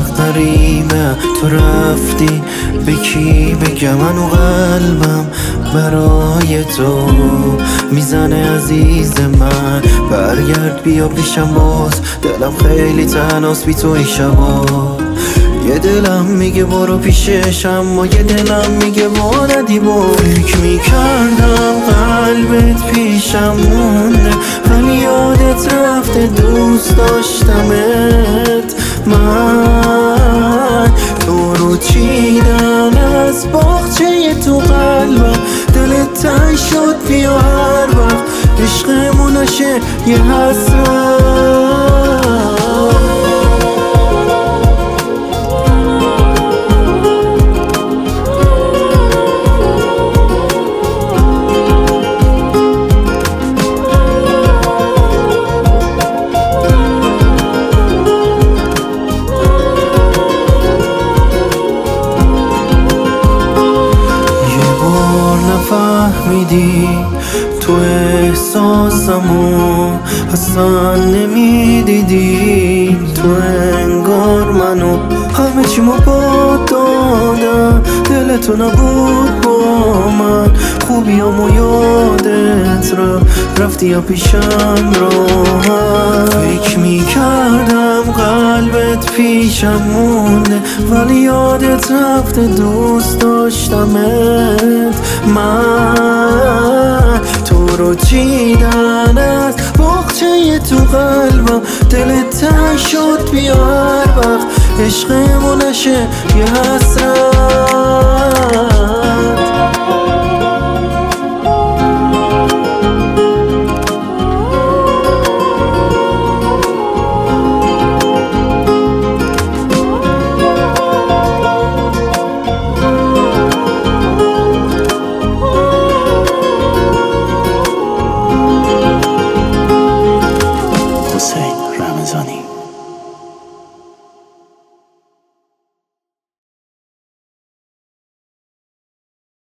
وقت قریبه تو رفتی به کی بگم؟ منو قلبم برای تو میزنه عزیز من، برگرد بیا پیشم باز، دلم خیلی تنهاست بی تو این شبا. یه دلم میگه برو پیشش اما یه دلم میگه ما ندی برو. فکر میکردم قلبت پیشم مونده ولی یادت رفته دوست داشتمت. من تو رو چیدم از باغچه تو قلبم، دلت تنگ شد بیا هر وقت عشقمون نشه یه حسرت. نفهمیدی تو احساسمو اصلا نمیدیدی، تو انگار منو همه چیمو با دادم، دلتو نبود با من، خوبیامو یادت رفتی یا پیشم راحت. فکر میکردم قلبت پیشم مونده ولی یادت رفته دوست داشتمت. من تو رو چیدن از باغچه تو قلبم، دلت تنگ شد بیا هر وقت عشقمون نشه یه حسرت.